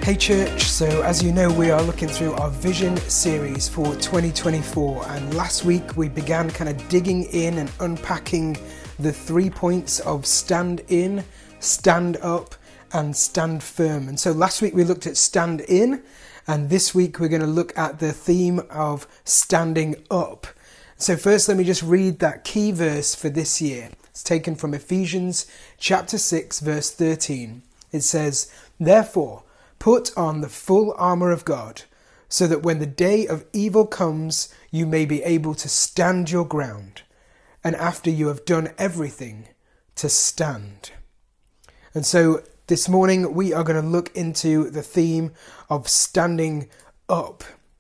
Hey church, so as you know we are looking through our vision series for 2024, and last week we began kind of digging in and unpacking the 3 points of stand in, stand up and stand firm. And so last week we looked at stand in, and this week we're going to look at the theme of standing up. So first let me just read that key verse for this year. It's taken from Ephesians chapter 6 verse 13. It says, "Therefore, put on the full armour of God, so that when the day of evil comes, you may be able to stand your ground, and after you have done everything, to stand." And so this morning we are going to look into the theme of standing up.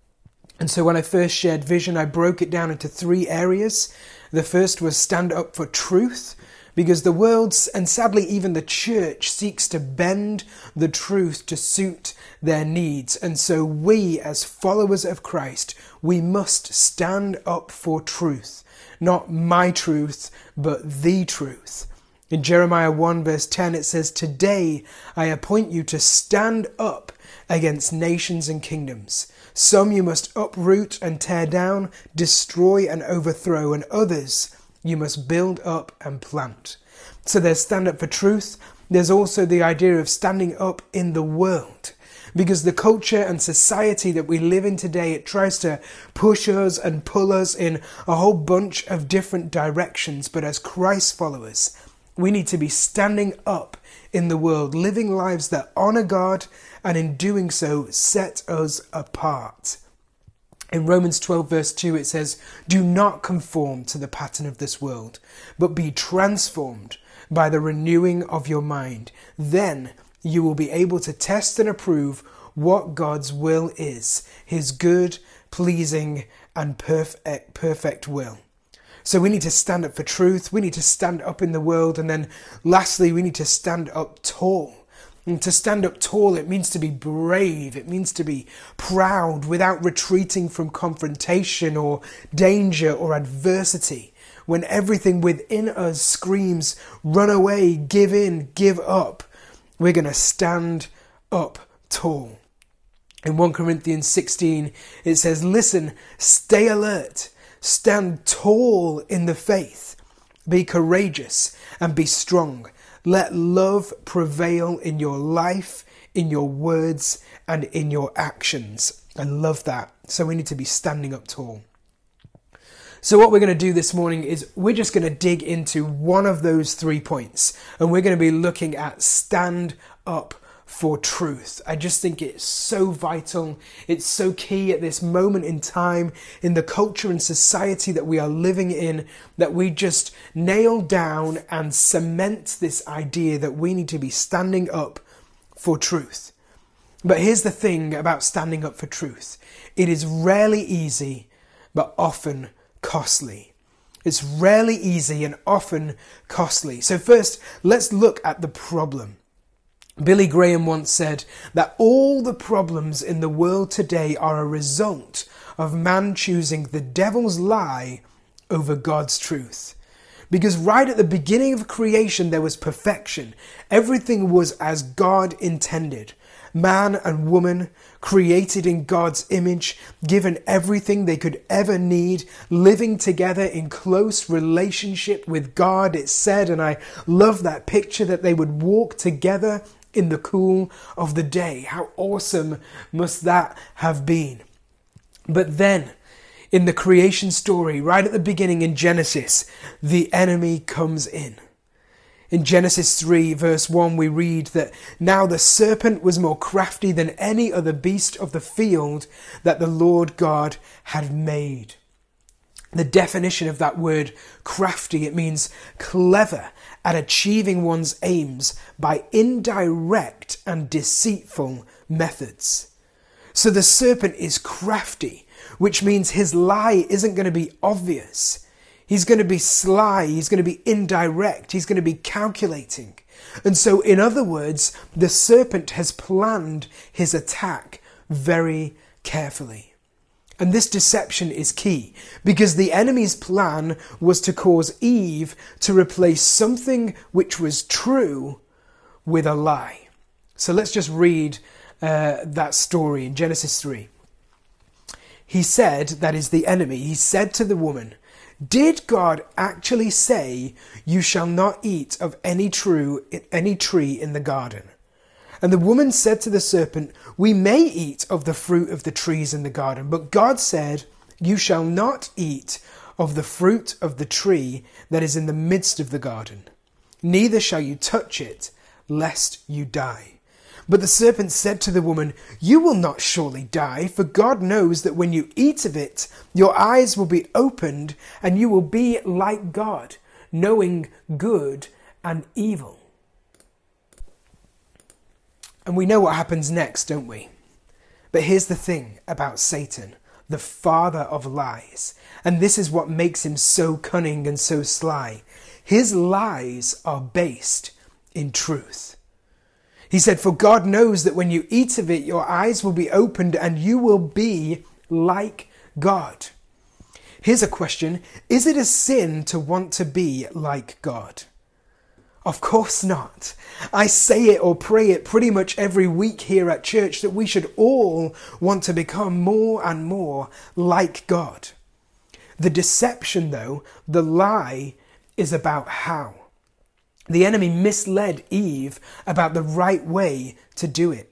And so when I first shared vision, I broke it down into 3 areas. The first was stand up for truth, because the world, and sadly even the church, seeks to bend the truth to suit their needs. And so we, as followers of Christ, we must stand up for truth. Not my truth, but the truth. In Jeremiah 1 verse 10 it says, "Today I appoint you to stand up against nations and kingdoms. Some you must uproot and tear down, destroy and overthrow, and others you must build up and plant." So there's stand up for truth. There's also the idea of standing up in the world. Because the culture and society that we live in today, it tries to push us and pull us in a whole bunch of different directions. But as Christ followers, we need to be standing up in the world, living lives that honour God, and in doing so set us apart. In Romans 12 verse 2 it says, "Do not conform to the pattern of this world, but be transformed by the renewing of your mind. Then you will be able to test and approve what God's will is, his good, pleasing and perfect will." So we need to stand up for truth. We need to stand up in the world. And then lastly, we need to stand up tall. And to stand up tall, it means to be brave. It means to be proud without retreating from confrontation or danger or adversity. When everything within us screams, run away, give in, give up, we're going to stand up tall. In 1 Corinthians 16, it says, "Listen, stay alert, stand tall in the faith, be courageous and be strong. Let love prevail in your life, in your words, and in your actions." I love that. So we need to be standing up tall. So what we're going to do this morning is we're just going to dig into one of those 3 points. And we're going to be looking at stand up for truth. I just think it's so vital. It's so key at this moment in time in the culture and society that we are living in, that we just nail down and cement this idea that we need to be standing up for truth. But here's the thing about standing up for truth. It is rarely easy, but often costly. It's rarely easy and often costly. So first, let's look at the problem. Billy Graham once said that all the problems in the world today are a result of man choosing the devil's lie over God's truth. Because right at the beginning of creation there was perfection. Everything was as God intended. Man and woman, created in God's image, given everything they could ever need, living together in close relationship with God, it said, and I love that picture that they would walk together in the cool of the day. How awesome must that have been? But then, in the creation story, right at the beginning in Genesis, the enemy comes in. In Genesis 3 verse 1 we read that now the serpent was more crafty than any other beast of the field that the Lord God had made. The definition of that word crafty, it means clever at achieving one's aims by indirect and deceitful methods. So the serpent is crafty, which means his lie isn't going to be obvious. He's going to be sly, he's going to be indirect, he's going to be calculating. And so, in other words, the serpent has planned his attack very carefully. And this deception is key, because the enemy's plan was to cause Eve to replace something which was true with a lie. So let's just read that story in Genesis 3. He said, that is the enemy, he said to the woman, "Did God actually say, 'You shall not eat of any tree in the garden?' And the woman said to the serpent, 'We may eat of the fruit of the trees in the garden, but God said, You shall not eat of the fruit of the tree that is in the midst of the garden. Neither shall you touch it, lest you die.' But the serpent said to the woman, 'You will not surely die, for God knows that when you eat of it, your eyes will be opened, and you will be like God, knowing good and evil.'" And we know what happens next, don't we? But here's the thing about Satan, the father of lies. And this is what makes him so cunning and so sly. His lies are based in truth. He said, "For God knows that when you eat of it, your eyes will be opened and you will be like God." Here's a question. Is it a sin to want to be like God? Of course not. I say it or pray it pretty much every week here at church that we should all want to become more and more like God. The deception, though, the lie, is about how. The enemy misled Eve about the right way to do it.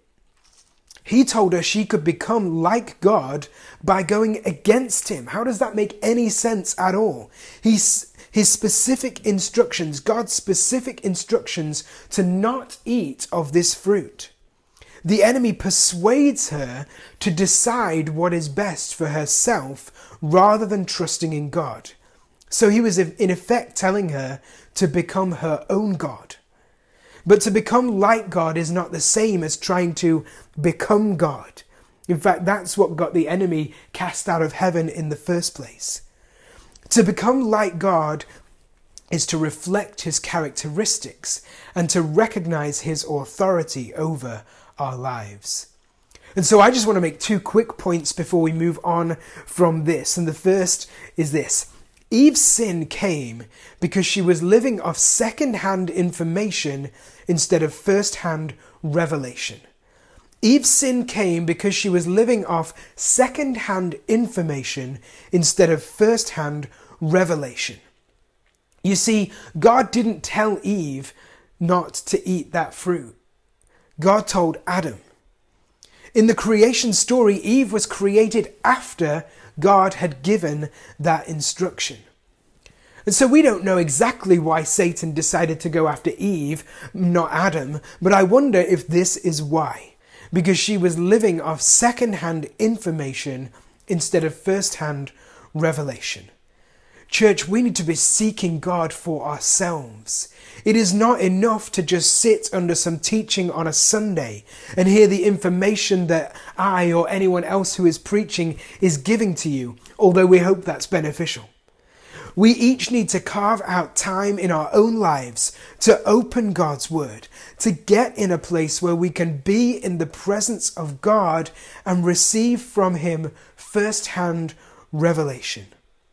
He told her she could become like God by going against him. How does that make any sense at all? His specific instructions, God's specific instructions to not eat of this fruit. The enemy persuades her to decide what is best for herself rather than trusting in God. So he was in effect telling her to become her own God. But to become like God is not the same as trying to become God. In fact, that's what got the enemy cast out of heaven in the first place. To become like God is to reflect his characteristics and to recognize his authority over our lives. And so I just want to make two quick points before we move on from this. And the first is this. Eve's sin came because she was living off second-hand information instead of first-hand revelation. Eve's sin came because she was living off second-hand information instead of first-hand revelation. You see, God didn't tell Eve not to eat that fruit. God told Adam. In the creation story, Eve was created after God had given that instruction. And so we don't know exactly why Satan decided to go after Eve, not Adam, but I wonder if this is why. Because she was living off second-hand information instead of first-hand revelation. Church, we need to be seeking God for ourselves. It is not enough to just sit under some teaching on a Sunday and hear the information that I or anyone else who is preaching is giving to you, although we hope that's beneficial. We each need to carve out time in our own lives to open God's Word, to get in a place where we can be in the presence of God and receive from Him first-hand revelation.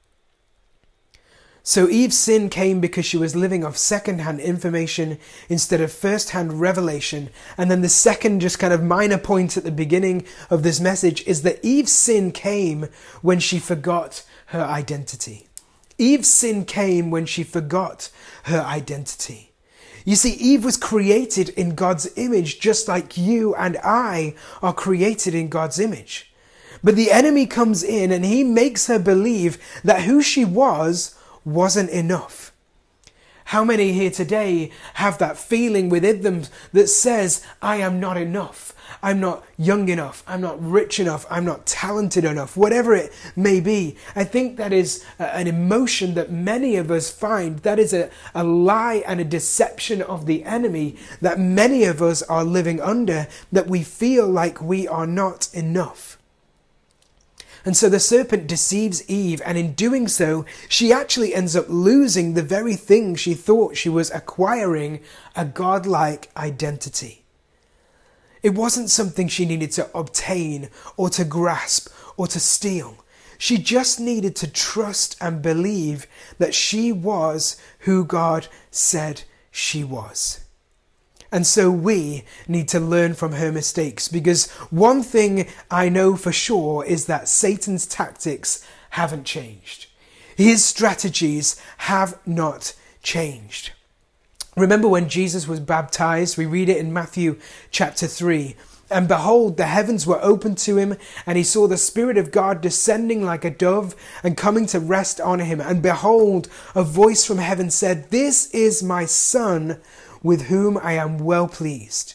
So Eve's sin came because she was living off second-hand information instead of first-hand revelation. And then the second just kind of minor point at the beginning of this message is that Eve's sin came when she forgot her identity. Eve's sin came when she forgot her identity. You see, Eve was created in God's image just like you and I are created in God's image. But the enemy comes in and he makes her believe that who she wasn't enough. How many here today have that feeling within them that says, I am not enough, I'm not young enough, I'm not rich enough, I'm not talented enough, whatever it may be? I think that is an emotion that many of us find. That is a lie and a deception of the enemy that many of us are living under, that we feel like we are not enough. And so the serpent deceives Eve, and in doing so, she actually ends up losing the very thing she thought she was acquiring, a godlike identity. It wasn't something she needed to obtain or to grasp or to steal. She just needed to trust and believe that she was who God said she was. And so we need to learn from her mistakes, because one thing I know for sure is that Satan's tactics haven't changed. His strategies have not changed. Remember when Jesus was baptized? We read it in Matthew chapter 3. And behold, the heavens were opened to him, and he saw the Spirit of God descending like a dove and coming to rest on him. And behold, a voice from heaven said, "This is my Son, with whom I am well pleased."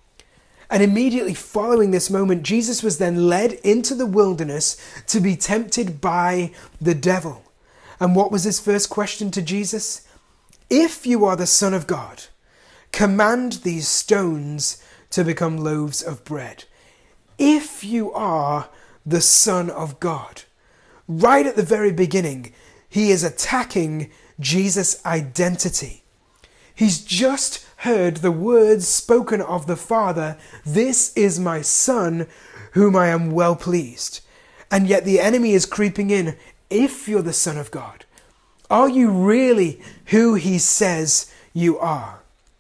And immediately following this moment, Jesus was then led into the wilderness to be tempted by the devil. And what was his first question to Jesus? "If you are the Son of God, command these stones to become loaves of bread." If you are the Son of God. Right at the very beginning, he is attacking Jesus' identity. He's just heard the words spoken of the Father, "This is my Son, whom I am well pleased." And yet the enemy is creeping in. If you're the Son of God, are you really who he says you are?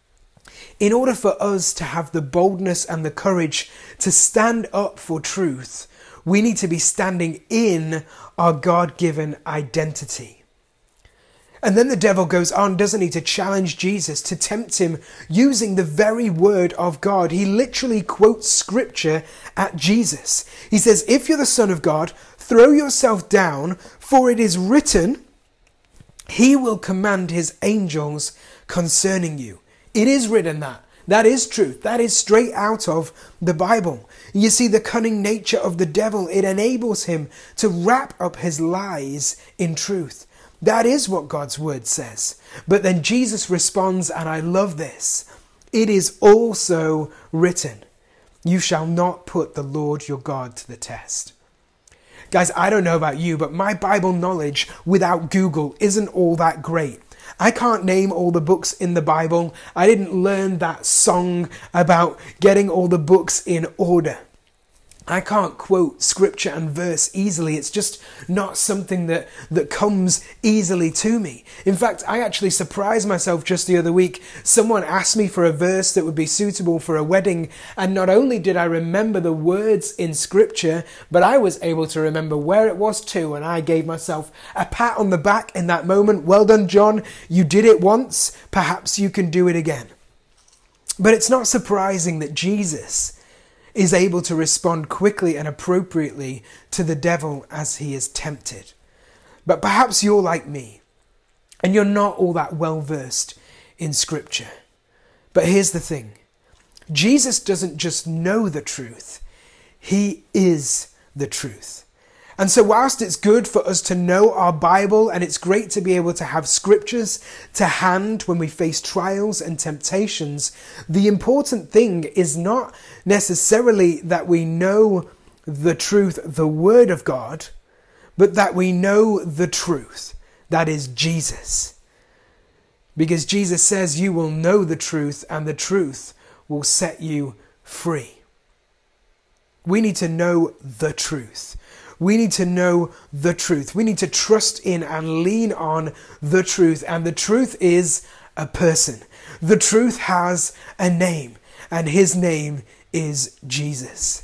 In order for us to have the boldness and the courage to stand up for truth, we need to be standing in our God-given identity. And then the devil goes on, doesn't he, to challenge Jesus, to tempt him using the very word of God. He literally quotes scripture at Jesus. He says, "If you're the Son of God, throw yourself down, for it is written, he will command his angels concerning you." It is written that. That is truth. That is straight out of the Bible. You see the cunning nature of the devil. It enables him to wrap up his lies in truth. That is what God's word says. But then Jesus responds, and I love this. "It is also written, you shall not put the Lord your God to the test." Guys, I don't know about you, but my Bible knowledge without Google isn't all that great. I can't name all the books in the Bible. I didn't learn that song about getting all the books in order. I can't quote scripture and verse easily. It's just not something that comes easily to me. In fact, I actually surprised myself just the other week. Someone asked me for a verse that would be suitable for a wedding, and not only did I remember the words in scripture, but I was able to remember where it was too, and I gave myself a pat on the back in that moment. "Well done, John. You did it once. Perhaps you can do it again." But it's not surprising that Jesus is able to respond quickly and appropriately to the devil as he is tempted. But perhaps you're like me, and you're not all that well versed in scripture. But here's the thing. Jesus doesn't just know the truth, he is the truth. And so whilst it's good for us to know our Bible, and it's great to be able to have scriptures to hand when we face trials and temptations, the important thing is not necessarily that we know the truth, the Word of God, but that we know the truth, that is Jesus. Because Jesus says you will know the truth, and the truth will set you free. We need to know the truth. We need to know the truth. We need to trust in and lean on the truth. And the truth is a person. The truth has a name, and his name is Jesus.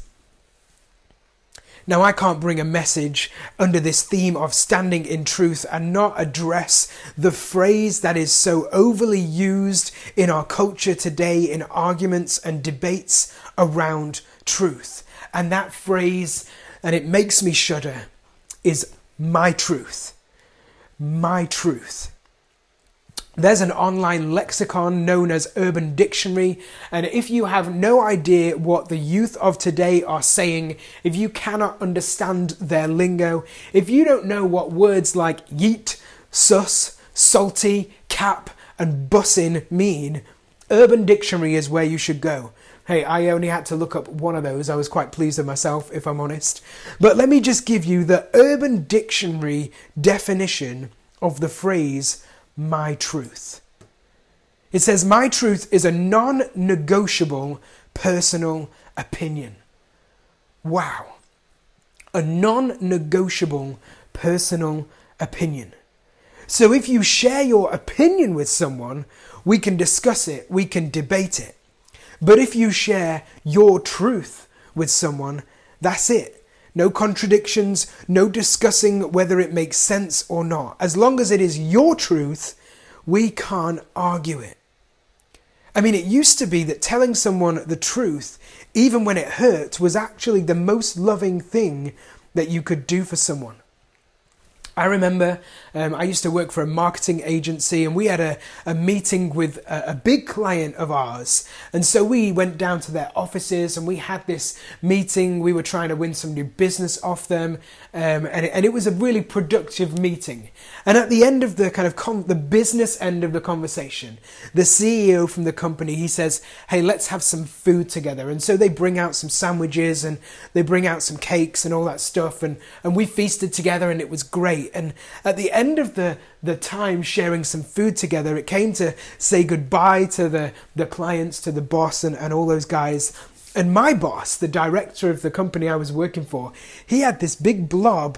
Now, I can't bring a message under this theme of standing in truth and not address the phrase that is so overly used in our culture today in arguments and debates around truth. And that phrase, and it makes me shudder, is my truth. My truth. There's an online lexicon known as Urban Dictionary, and if you have no idea what the youth of today are saying, if you cannot understand their lingo, if you don't know what words like yeet, sus, salty, cap, and bussin mean, Urban Dictionary is where you should go. Hey, I only had to look up one of those. I was quite pleased with myself, if I'm honest. But let me just give you the Urban Dictionary definition of the phrase, my truth. It says, my truth is a non-negotiable personal opinion. Wow. A non-negotiable personal opinion. So if you share your opinion with someone, we can discuss it, we can debate it. But if you share your truth with someone, that's it. No contradictions, no discussing whether it makes sense or not. As long as it is your truth, we can't argue it. I mean, it used to be that telling someone the truth, even when it hurt, was actually the most loving thing that you could do for someone. I remember I used to work for a marketing agency, and we had a meeting with a big client of ours. And so we went down to their offices and we had this meeting. We were trying to win some new business off them. And it was a really productive meeting. And at the end of the the business end of the conversation, the CEO from the company, he says, "Hey, let's have some food together." And so they bring out some sandwiches and they bring out some cakes and all that stuff. And we feasted together and it was great. And at the end of the time sharing some food together, it came to say goodbye to the clients, to the boss and all those guys. And my boss, the director of the company I was working for, he had this big blob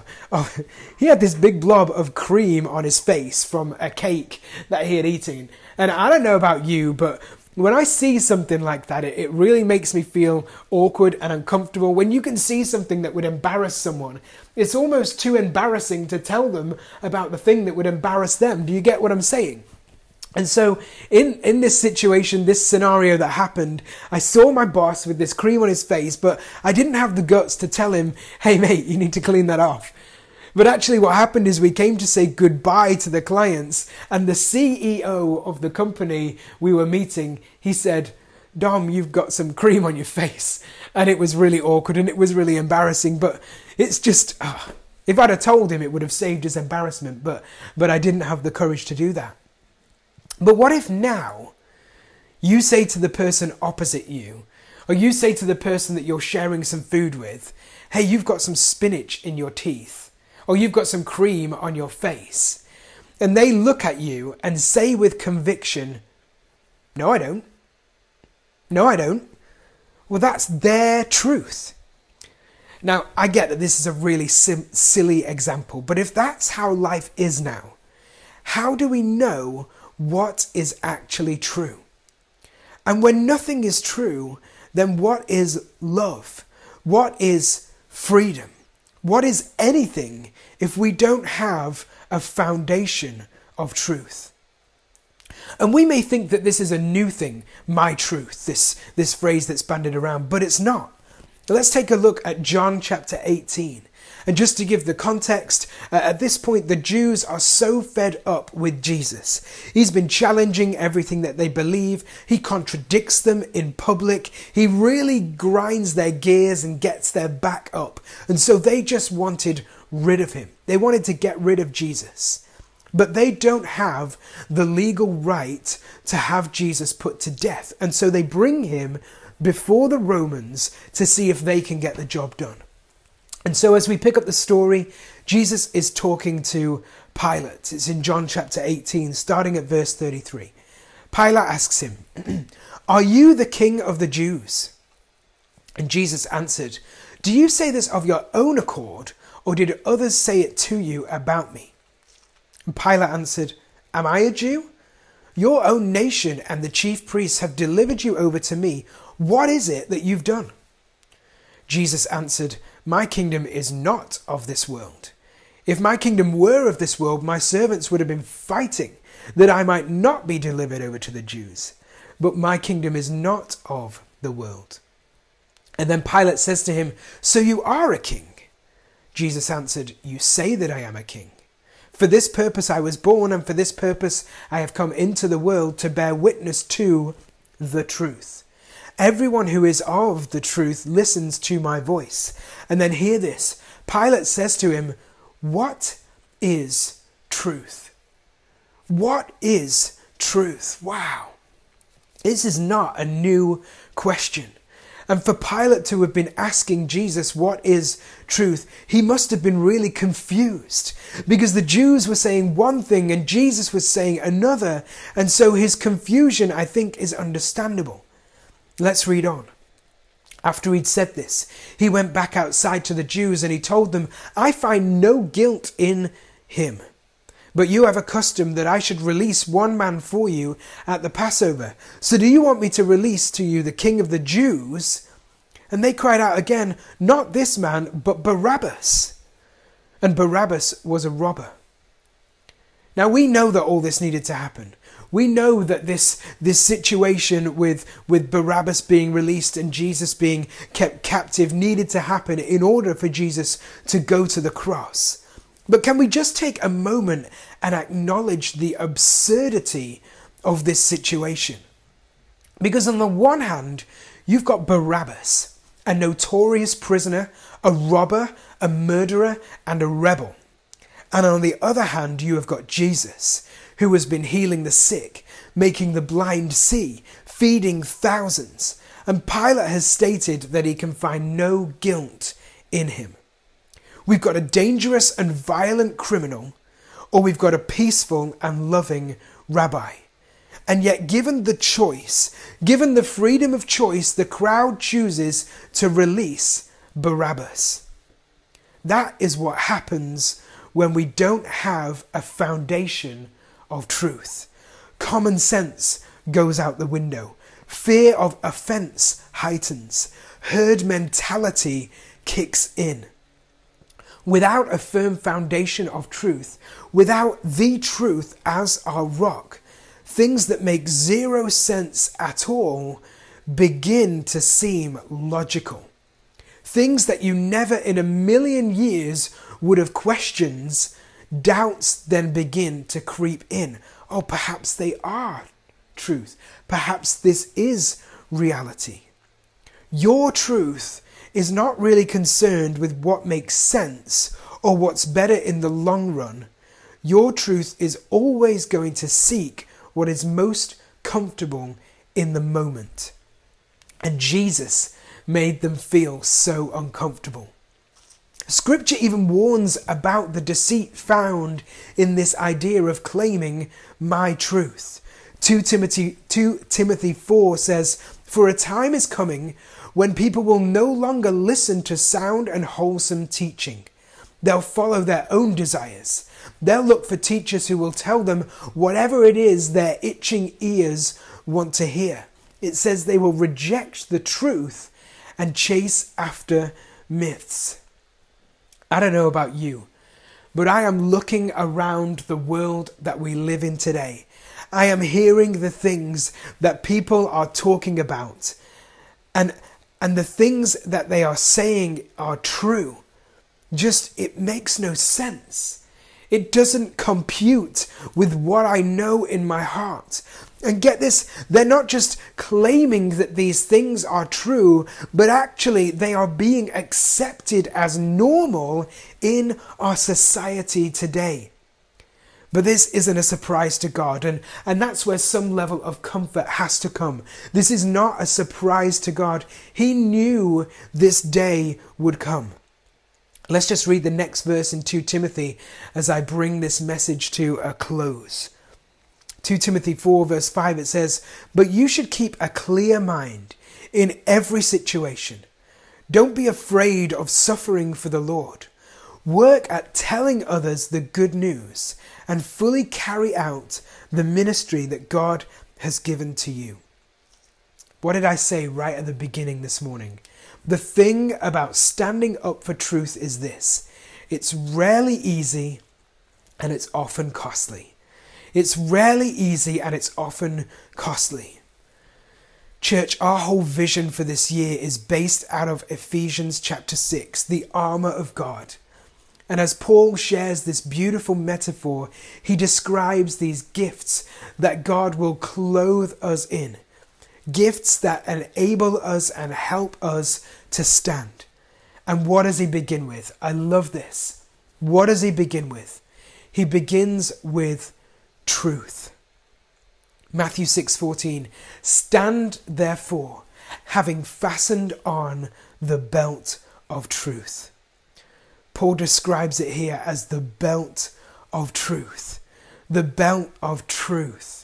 of cream on his face from a cake that he had eaten. And I don't know about you, but when I see something like that, it really makes me feel awkward and uncomfortable. When you can see something that would embarrass someone, it's almost too embarrassing to tell them about the thing that would embarrass them. Do you get what I'm saying? And so in this situation, this scenario that happened, I saw my boss with this cream on his face, but I didn't have the guts to tell him, "Hey mate, you need to clean that off." But actually what happened is we came to say goodbye to the clients, and the CEO of the company we were meeting, he said, "Dom, you've got some cream on your face." And it was really awkward and it was really embarrassing, but it's just, if I'd have told him, it would have saved his embarrassment, but I didn't have the courage to do that. But what if now you say to the person opposite you, or you say to the person that you're sharing some food with, "Hey, you've got some spinach in your teeth," or "You've got some cream on your face," and they look at you and say with conviction, "No, I don't. No, I don't." Well, that's their truth. Now, I get that this is a really silly example, but if that's how life is now, how do we know what is actually true? And when nothing is true, then what is love? What is freedom? What is anything if we don't have a foundation of truth? And we may think that this is a new thing, my truth, this phrase that's bandied around, but it's not. Let's take a look at John chapter 18. And just to give the context, at this point, the Jews are so fed up with Jesus. He's been challenging everything that they believe. He contradicts them in public. He really grinds their gears and gets their back up. And so they just wanted rid of him. They wanted to get rid of Jesus. But they don't have the legal right to have Jesus put to death. And so they bring him before the Romans to see if they can get the job done. And so as we pick up the story, Jesus is talking to Pilate. It's in John chapter 18, starting at verse 33. Pilate asks him, "Are you the king of the Jews?" And Jesus answered, "Do you say this of your own accord, or did others say it to you about me?" And Pilate answered, "Am I a Jew? Your own nation and the chief priests have delivered you over to me. What is it that you've done?" Jesus answered, "My kingdom is not of this world. If my kingdom were of this world, my servants would have been fighting that I might not be delivered over to the Jews. But my kingdom is not of the world." And then Pilate says to him, "So you are a king?" Jesus answered, "You say that I am a king. For this purpose I was born, and for this purpose I have come into the world, to bear witness to the truth. Everyone who is of the truth listens to my voice." And then hear this. Pilate says to him, "What is truth?" What is truth? Wow. This is not a new question. And for Pilate to have been asking Jesus, what is truth, he must have been really confused, because the Jews were saying one thing and Jesus was saying another. And so his confusion, I think, is understandable. Let's read on. After he'd said this, he went back outside to the Jews and he told them, "I find no guilt in him. But you have a custom that I should release one man for you at the Passover. So do you want me to release to you the king of the Jews?" And they cried out again, "Not this man, but Barabbas." And Barabbas was a robber. Now we know that all this needed to happen. We know that this situation with Barabbas being released and Jesus being kept captive needed to happen in order for Jesus to go to the cross. But can we just take a moment and acknowledge the absurdity of this situation? Because on the one hand, you've got Barabbas, a notorious prisoner, a robber, a murderer, and a rebel. And on the other hand, you have got Jesus, who has been healing the sick, making the blind see, feeding thousands. And Pilate has stated that he can find no guilt in him. We've got a dangerous and violent criminal, or we've got a peaceful and loving rabbi. And yet, given the choice, given the freedom of choice, the crowd chooses to release Barabbas. That is what happens when we don't have a foundation of truth. Common sense goes out the window. Fear of offense heightens. Herd mentality kicks in. Without a firm foundation of truth, without the truth as our rock, things that make zero sense at all begin to seem logical. Things that you never in a million years would have questioned, doubts then begin to creep in. Oh, perhaps they are truth. Perhaps this is reality. Your truth is not really concerned with what makes sense or what's better in the long run. Your truth is always going to seek what is most comfortable in the moment. And Jesus made them feel so uncomfortable. Scripture even warns about the deceit found in this idea of claiming my truth. 2 Timothy 4 says, "For a time is coming when people will no longer listen to sound and wholesome teaching. They'll follow their own desires. They'll look for teachers who will tell them whatever it is their itching ears want to hear." It says they will reject the truth and chase after myths. I don't know about you, but I am looking around the world that we live in today. I am hearing the things that people are talking about, and the things that they are saying are true. It makes no sense. It doesn't compute with what I know in my heart. And get this, they're not just claiming that these things are true, but actually they are being accepted as normal in our society today. But this isn't a surprise to God, and that's where some level of comfort has to come. This is not a surprise to God. He knew this day would come. Let's just read the next verse in 2 Timothy as I bring this message to a close. 2 Timothy 4 verse 5, it says, "But you should keep a clear mind in every situation. Don't be afraid of suffering for the Lord. Work at telling others the good news and fully carry out the ministry that God has given to you." What did I say right at the beginning this morning? The thing about standing up for truth is this: it's rarely easy and it's often costly. It's rarely easy and it's often costly. Church, our whole vision for this year is based out of Ephesians chapter 6, the armor of God. And as Paul shares this beautiful metaphor, he describes these gifts that God will clothe us in. Gifts that enable us and help us to stand. And what does he begin with? I love this. What does he begin with? He begins with truth. Matthew 6:14, "Stand therefore, having fastened on the belt of truth." Paul describes it here as the belt of truth. The belt of truth.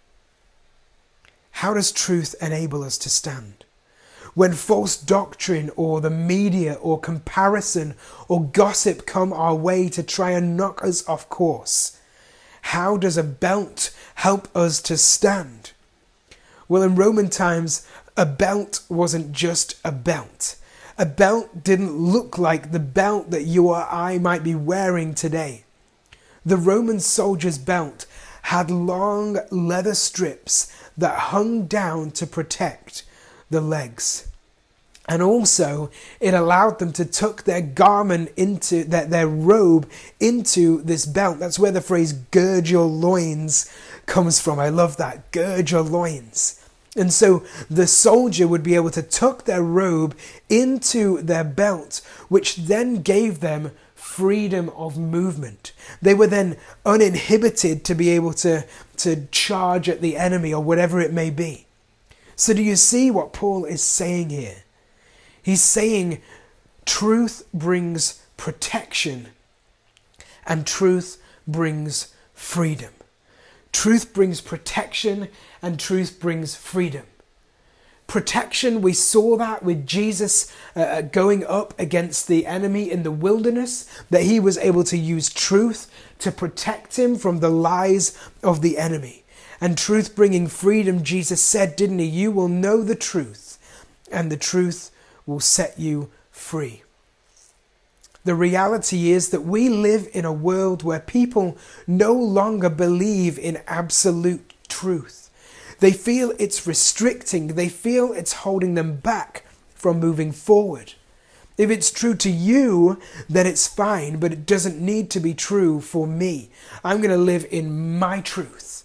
How does truth enable us to stand? When false doctrine or the media or comparison or gossip come our way to try and knock us off course, how does a belt help us to stand? Well, in Roman times, a belt wasn't just a belt. A belt didn't look like the belt that you or I might be wearing today. The Roman soldier's belt had long leather strips that hung down to protect the legs. And also, it allowed them to tuck their garment into their robe into this belt. That's where the phrase gird your loins comes from. I love that. Gird your loins. And so the soldier would be able to tuck their robe into their belt, which then gave them freedom of movement. They were then uninhibited to be able to charge at the enemy or whatever it may be. So do you see what Paul is saying here? He's saying truth brings protection and truth brings freedom. Truth brings protection and truth brings freedom. Protection, we saw that with Jesus going up against the enemy in the wilderness, that he was able to use truth to protect him from the lies of the enemy. And truth bringing freedom, Jesus said, didn't he? You will know the truth, and the truth will set you free. The reality is that we live in a world where people no longer believe in absolute truth. They feel it's restricting. They feel it's holding them back from moving forward. If it's true to you, then it's fine, but it doesn't need to be true for me. I'm going to live in my truth.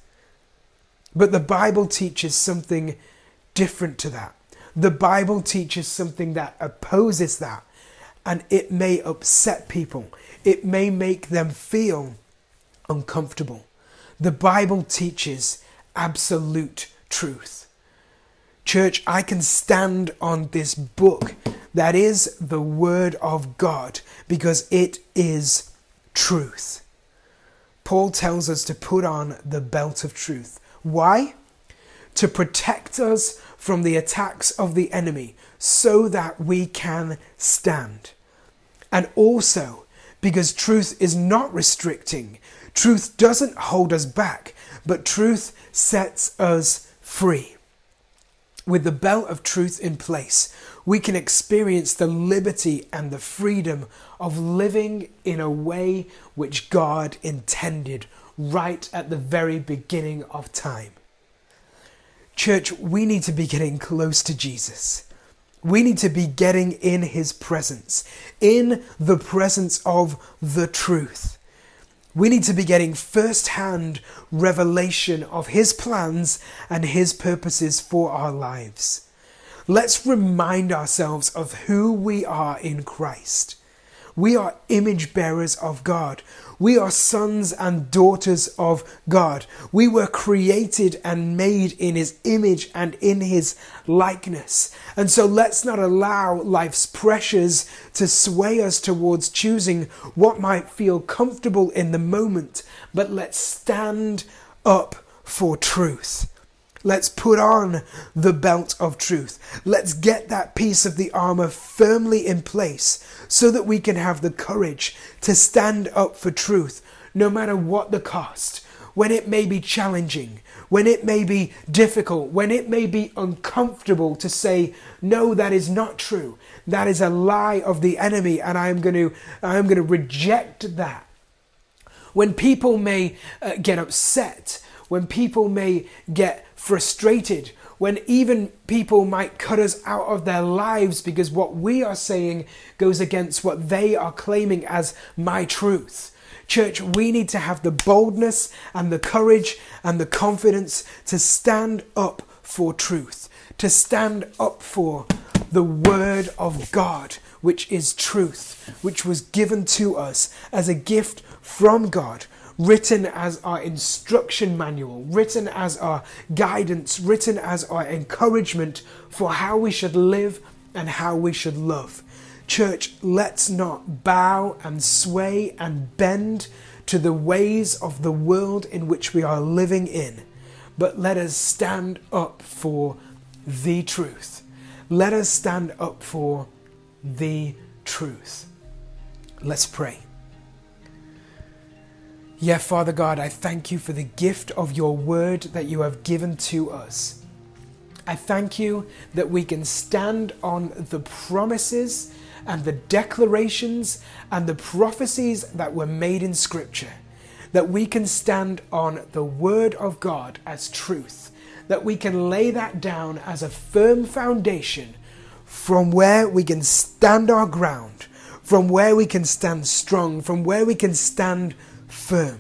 But the Bible teaches something different to that. The Bible teaches something that opposes that, and it may upset people. It may make them feel uncomfortable. The Bible teaches absolute truth. Church, I can stand on this book that is the Word of God because it is truth. Paul tells us to put on the belt of truth. Why? To protect us from the attacks of the enemy so that we can stand. And also because truth is not restricting. Truth doesn't hold us back, but truth sets us free. With the belt of truth in place, we can experience the liberty and the freedom of living in a way which God intended right at the very beginning of time. Church, we need to be getting close to Jesus. We need to be getting in his presence, in the presence of the truth. We need to be getting first-hand revelation of his plans and his purposes for our lives. Let's remind ourselves of who we are in Christ. We are image bearers of God. We are sons and daughters of God. We were created and made in his image and in his likeness. And so let's not allow life's pressures to sway us towards choosing what might feel comfortable in the moment, but let's stand up for truth. Let's put on the belt of truth. Let's get that piece of the armor firmly in place so that we can have the courage to stand up for truth, no matter what the cost, when it may be challenging, when it may be difficult, when it may be uncomfortable to say, no, that is not true. That is a lie of the enemy, and I am going to reject that. When people may get upset, when people may get frustrated, when even people might cut us out of their lives because what we are saying goes against what they are claiming as my truth. Church, we need to have the boldness and the courage and the confidence to stand up for truth, to stand up for the Word of God, which is truth, which was given to us as a gift from God, written as our instruction manual, written as our guidance, written as our encouragement for how we should live and how we should love. Church, let's not bow and sway and bend to the ways of the world in which we are living in, but let us stand up for the truth. Let us stand up for the truth. Let's pray. Yeah, Father God, I thank you for the gift of your word that you have given to us. I thank you that we can stand on the promises and the declarations and the prophecies that were made in Scripture. That we can stand on the word of God as truth. That we can lay that down as a firm foundation from where we can stand our ground, from where we can stand strong, from where we can stand firm.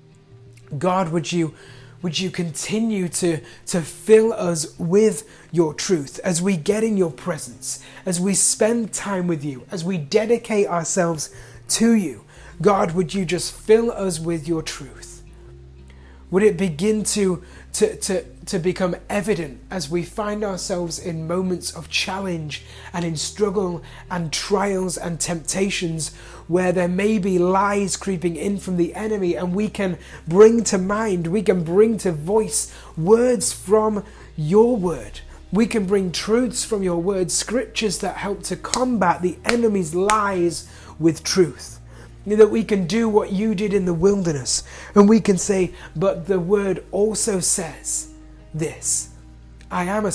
God, would you continue to fill us with your truth as we get in your presence, as we spend time with you, as we dedicate ourselves to you. God, would you just fill us with your truth? Would it begin to become evident as we find ourselves in moments of challenge and in struggle and trials and temptations where there may be lies creeping in from the enemy, and we can bring to mind, we can bring to voice words from your word. We can bring truths from your word, scriptures that help to combat the enemy's lies with truth. That we can do what you did in the wilderness, and we can say, but the word also says this: I am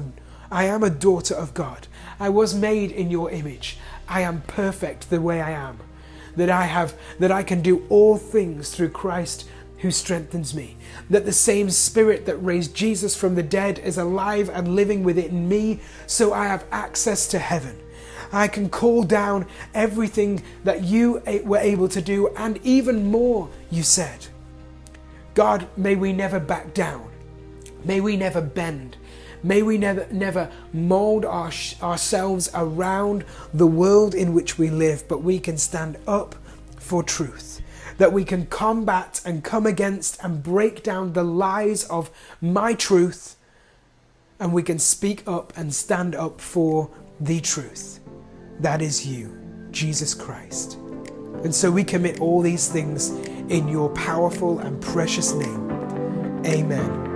a daughter of God. I was made in your image. I am perfect the way I am. That I can do all things through Christ who strengthens me. That the same Spirit that raised Jesus from the dead is alive and living within me, so I have access to heaven. I can call down everything that you were able to do, and even more, you said. God, may we never back down. May we never bend. May we never mold ourselves around the world in which we live, but we can stand up for truth. That we can combat and come against and break down the lies of my truth, and we can speak up and stand up for the truth. That is you, Jesus Christ. And so we commit all these things in your powerful and precious name. Amen.